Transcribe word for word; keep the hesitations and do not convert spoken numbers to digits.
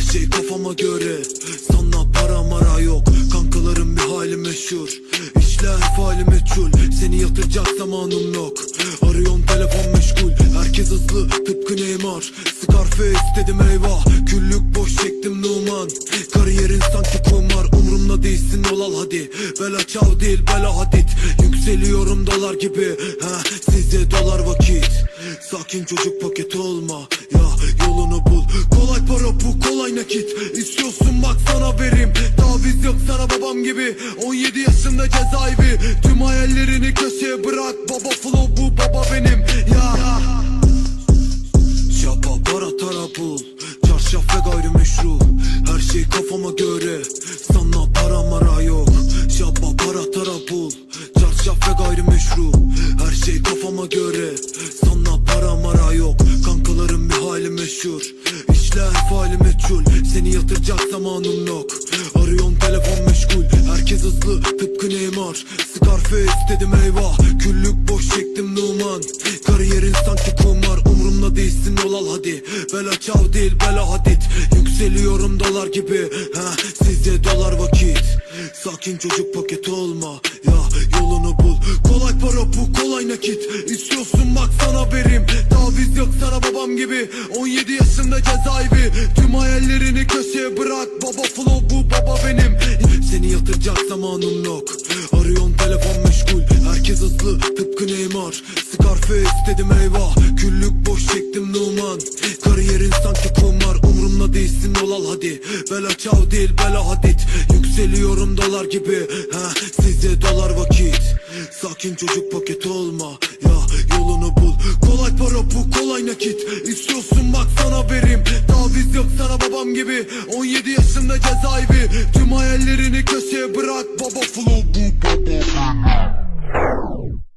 Her şey kafama göre, sana para mara yok. Kankalarım bir hali meşhur, işler fali meçhul. Seni yatıracak zamanım yok, arıyorum telefon meşgul. Herkes hızlı tıpkı Neymar, Scarface dedim eyvah. Küllük boş çektim Numan, kariyerin sanki kumar. Umrumda değilsin yol al hadi, bela çav değil bela hadit. Yükseliyorum dolar gibi, ha size dolar vakit. Sakin çocuk paketi olma, ya yolunu bul. Kolay para bu, kolay nakit. İstiyorsun bak sana vereyim, taviz yok sana babam gibi. On yedi yaşında cezaevi, tüm hayallerini köşeye bırak. Baba flow bu, baba benim ya. Şapa para tara bul, çarşaf ve gayrimeşru. Her şey kafama göre, sana para mara yok. Şapa para tara bul, çarşaf ve gayrimeşru. Her şey kafama göre, sana para mara yok. Kankalarım bir hali meşhur, işler fali meçhul. Seni yatıracak zamanım yok, arıyorum telefon meşgul. Herkes hızlı tıpkı Neymar, Scarface dedim eyvah. Küllük boş çektim Numan, kariyerin sanki kumar. Umrumda değilsin yol al hadi, bela çav değil bela hadit. Yükseliyorum dolar gibi, ha size dolar vakit. Sakin çocuk paketi olma, ya yolunu bul. Kolay para bu, kolay nakit. İstiyorsun bak sana vereyim, taviz yok sana babam gibi. On yedi yaşında cezaevi, tüm hayallerini köşeye bırak. Baba flow bu, baba benim. Seni yatıracak zamanım yok, arıyorum telefon meşgul. Herkes hızlı tıpkı Neymar, Scarface dedim eyvah. Küllük boş çektim Numan, kariyerin sanki kumar. Umrumda değilsin yol al hadi, bela çav değil bela hadit. Yükseliyorum dolar gibi, ha size dolar vakit. Sakin çocuk paketi olma, ya yolunu bul. Kolay para bu, kolay nakit. İstiyorsun bak sana vereyim, taviz yok sana babam gibi. On yedi yaşında cezaevi, tüm hayallerini köşeye bırak. Baba flow bu, baba benim.